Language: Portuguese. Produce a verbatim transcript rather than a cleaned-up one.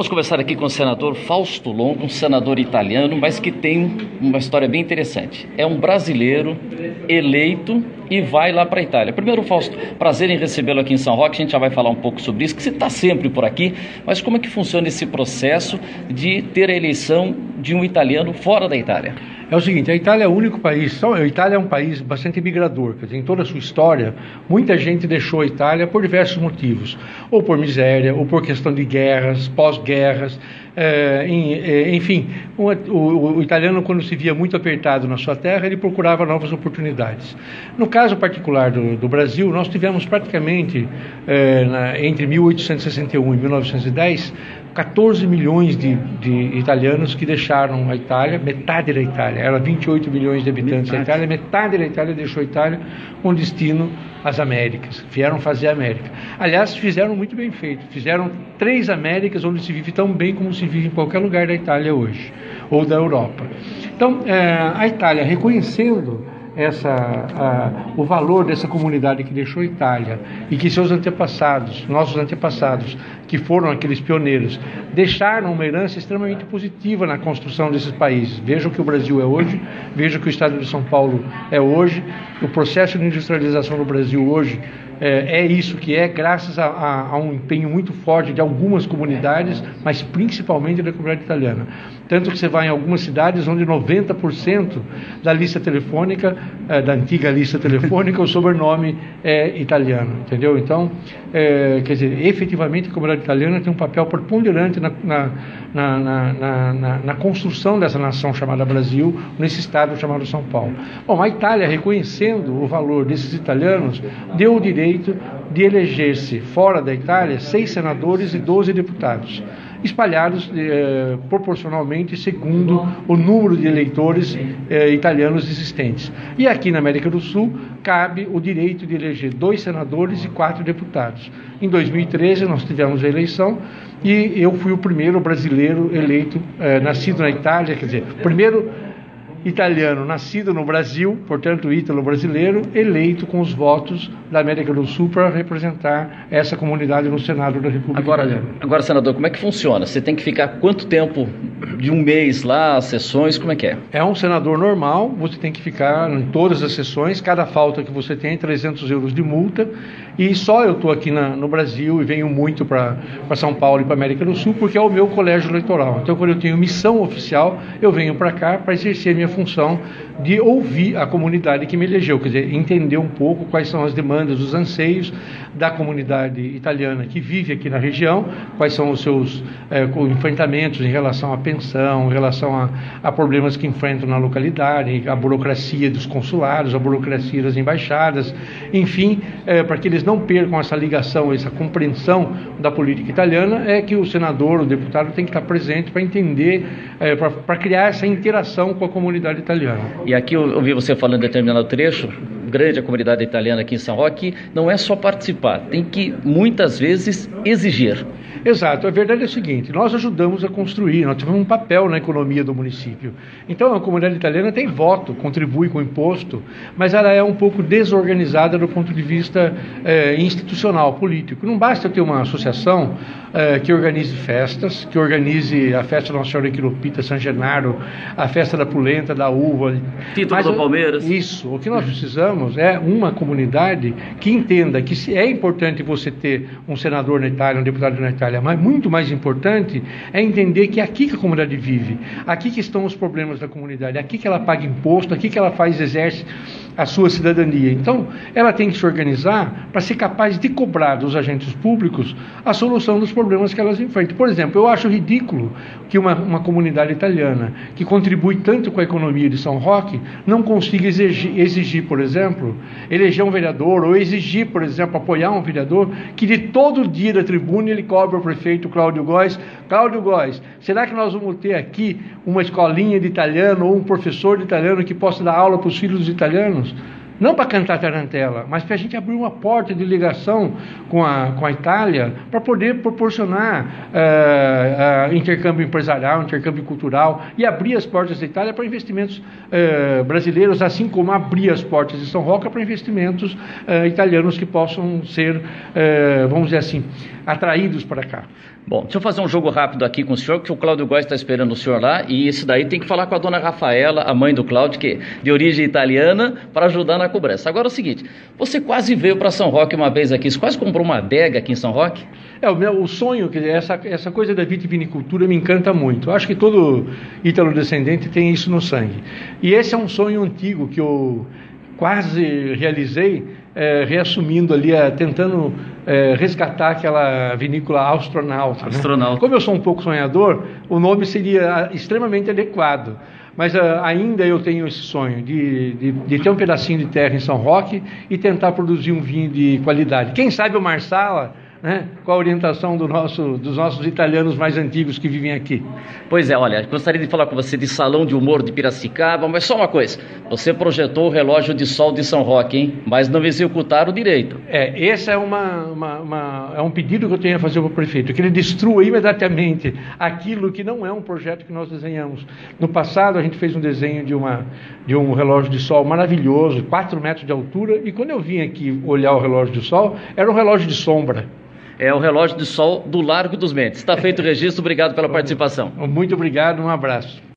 Vamos conversar aqui com o senador Fausto Longo, um senador italiano, mas que tem uma história bem interessante. É um brasileiro eleito e vai lá para a Itália. Primeiro, Fausto, prazer em recebê-lo aqui em São Roque. A gente já vai falar um pouco sobre isso, que você está sempre por aqui, mas como é que funciona esse processo de ter a eleição de um italiano fora da Itália? É o seguinte, a Itália é o único país, só, a Itália é um país bastante migrador, quer dizer, em toda a sua história, muita gente deixou a Itália por diversos motivos, ou por miséria, ou por questão de guerras, pós-guerras, é, em, é, enfim, o, o, o italiano, quando se via muito apertado na sua terra, ele procurava novas oportunidades. No caso particular do, do Brasil, nós tivemos praticamente, é, na, entre mil oitocentos e sessenta e um e mil novecentos e dez, quatorze milhões de, de italianos que deixaram a Itália, metade da Itália, era vinte e oito milhões de habitantes da Itália, metade da Itália deixou a Itália com destino às Américas, vieram fazer a América. Aliás, fizeram muito bem feito, fizeram três Américas onde se vive tão bem como se vive em qualquer lugar da Itália hoje, ou da Europa. Então, é, a Itália, reconhecendo Essa, a, o valor dessa comunidade que deixou a Itália e que seus antepassados, nossos antepassados, que foram aqueles pioneiros, deixaram uma herança extremamente positiva na construção desses países. Veja o que o Brasil é hoje, veja o que o estado de São Paulo é hoje, o processo de industrialização do Brasil hoje é, é isso que é, graças a, a, a um empenho muito forte de algumas comunidades, mas principalmente da comunidade italiana. Tanto que você vai em algumas cidades onde noventa por cento da lista telefônica, eh, da antiga lista telefônica, o sobrenome é italiano, entendeu? Então, eh, quer dizer, efetivamente a comunidade italiana tem um papel preponderante na, na, na, na, na, na construção dessa nação chamada Brasil, nesse estado chamado São Paulo. Bom, a Itália, reconhecendo o valor desses italianos, deu o direito de eleger-se fora da Itália seis senadores e doze deputados, espalhados eh, proporcionalmente segundo o número de eleitores eh, italianos existentes. E aqui na América do Sul cabe o direito de eleger dois senadores e quatro deputados. Em dois mil e treze nós tivemos a eleição e eu fui o primeiro brasileiro eleito, eh, nascido na Itália, quer dizer, primeiro italiano nascido no Brasil, portanto ítalo-brasileiro, eleito com os votos da América do Sul para representar essa comunidade no Senado da República agora, Italiana. Agora, senador, como é que funciona? Você tem que ficar quanto tempo, de um mês lá, as sessões, como é que é? É um senador normal, você tem que ficar em todas as sessões, cada falta que você tem, trezentos euros de multa, e só eu estou aqui na, no Brasil e venho muito para São Paulo e para América do Sul, porque é o meu colégio eleitoral. Então, quando eu tenho missão oficial, eu venho para cá para exercer minha função de ouvir a comunidade que me elegeu, quer dizer, entender um pouco quais são as demandas, os anseios da comunidade italiana que vive aqui na região, quais são os seus é, enfrentamentos em relação à pensão, em relação a, a problemas que enfrentam na localidade, a burocracia dos consulados, a burocracia das embaixadas, enfim, é, para que eles não percam essa ligação, essa compreensão da política italiana, é que o senador, o deputado tem que estar presente para entender, é, para criar essa interação com a comunidade italiana. E aqui eu ouvi você falando em determinado trecho, grande a comunidade italiana aqui em São Roque, não é só participar, tem que muitas vezes exigir. Exato, a verdade é a seguinte, nós ajudamos a construir, nós tivemos um papel na economia do município. Então a comunidade italiana tem voto, contribui com imposto, mas ela é um pouco desorganizada do ponto de vista eh, institucional, político. Não basta ter uma associação eh, que organize festas, que organize a festa Nossa Senhora de Quiropita, San Genaro, a festa da polenta, da uva. Título mas, do Palmeiras. Isso, o que nós precisamos é uma comunidade que entenda que se é importante você ter um senador na Itália, um deputado na Itália, mas muito mais importante é entender que é aqui que a comunidade vive, aqui que estão os problemas da comunidade, aqui que ela paga imposto, aqui que ela faz, exerce a sua cidadania. Então, ela tem que se organizar para ser capaz de cobrar dos agentes públicos a solução dos problemas que elas enfrentam. Por exemplo, eu acho ridículo que uma, uma comunidade italiana que contribui tanto com a economia de São Roque não consiga exigir, exigir, por exemplo, eleger um vereador ou exigir, por exemplo, apoiar um vereador que de todo dia da tribuna ele cobra o prefeito Cláudio Góes: Cláudio Góes, será que nós vamos ter aqui uma escolinha de italiano ou um professor de italiano que possa dar aula para os filhos dos italianos? não para cantar tarantela, mas para a gente abrir uma porta de ligação com a, com a Itália, para poder proporcionar uh, uh, intercâmbio empresarial, intercâmbio cultural, e abrir as portas da Itália para investimentos uh, brasileiros, assim como abrir as portas de São Roque para investimentos uh, italianos que possam ser, uh, vamos dizer assim, atraídos para cá. Bom, deixa eu fazer um jogo rápido aqui com o senhor, que o Cláudio Góes está esperando o senhor lá, e isso daí tem que falar com a dona Rafaela, a mãe do Cláudio, que é de origem italiana, para ajudar na cobrança. Agora é o seguinte, você quase veio para São Roque uma vez aqui, você quase comprou uma adega aqui em São Roque? É, o, meu, o sonho, que essa, essa coisa da vitivinicultura me encanta muito. Eu acho que todo ítalo-descendente tem isso no sangue. E esse é um sonho antigo que eu quase realizei, É, reassumindo ali, é, tentando é, resgatar aquela vinícola Astronauta. Astronauta. Né? Como eu sou um pouco sonhador, o nome seria extremamente adequado. Mas uh, ainda eu tenho esse sonho de, de, de ter um pedacinho de terra em São Roque e tentar produzir um vinho de qualidade. Quem sabe o Marsala, né, com a orientação do nosso, dos nossos italianos mais antigos que vivem aqui. Pois é, olha, gostaria de falar com você de Salão de Humor de Piracicaba, mas só uma coisa, você projetou o relógio de sol de São Roque, hein? Mas não executaram direito. É, esse é, uma, uma, uma, é um pedido que eu tenho a fazer para o prefeito, que ele destrua imediatamente aquilo que não é um projeto que nós desenhamos. No passado a gente fez um desenho de, uma, de um relógio de sol maravilhoso, quatro metros de altura, e quando eu vim aqui olhar o relógio de sol, era um relógio de sombra. É o relógio de sol do Largo dos Mendes. Está feito o registro, obrigado pela participação. Muito obrigado, um abraço.